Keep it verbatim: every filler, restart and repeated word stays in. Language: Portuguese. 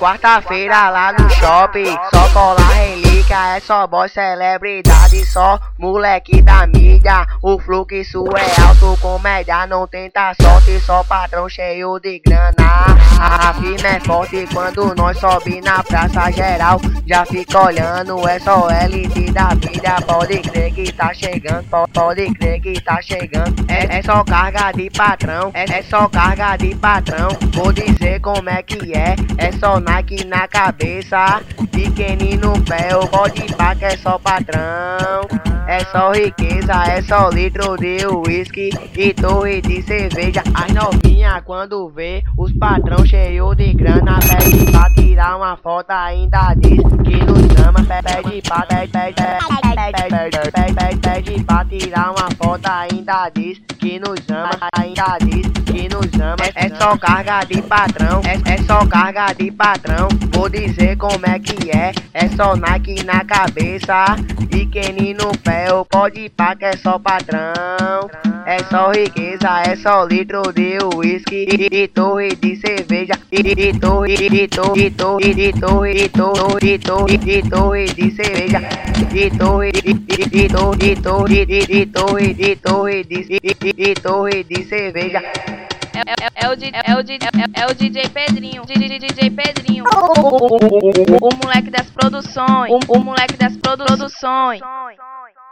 quarta-feira lá no shopping, só cola relíquia, é só boy celebridade, só moleque da mídia. O fluxo é alto, comédia, não tenta sorte, só patrão cheio de grana. A firma é forte quando nós sobe na praça geral, já fica olhando, é só elite da vida. Pode crer que tá chegando, pode, pode crer que tá chegando. É, é só carga de patrão, é, é só carga de patrão. Vou dizer como é que é, é só Nike na cabeça, pequenino no pé, o pode pá que é só patrão. É só riqueza, é só litro de whisky e torre de cerveja. As novinha quando vê os patrão cheio de grana, pede pra tirar uma foto, ainda diz que nos ama. Pede pra, pede, pede, pede, pede, pede, pede, pede pra tirar uma foto, ainda diz que nos ama, ainda diz que nos ama. É, é só carga de patrão, é, é só carga de patrão. Vou dizer como é que é, é só Nike na cabeça, pequenino no pé, o pode pá que é só patrão. É só riqueza, é só litro de whisky e, e torre de cerveja. E, e torre, e torre, e torre, e torre, e torre, e torre, e torre de cerveja. E torre, e, e, e torre, e torre, e, e torre, e torre de, e, e, e torre de cerveja. É, é, é, o, é, o, é, é o D J Pedrinho, D J, D J Pedrinho, o moleque das produções, o, o moleque das produções.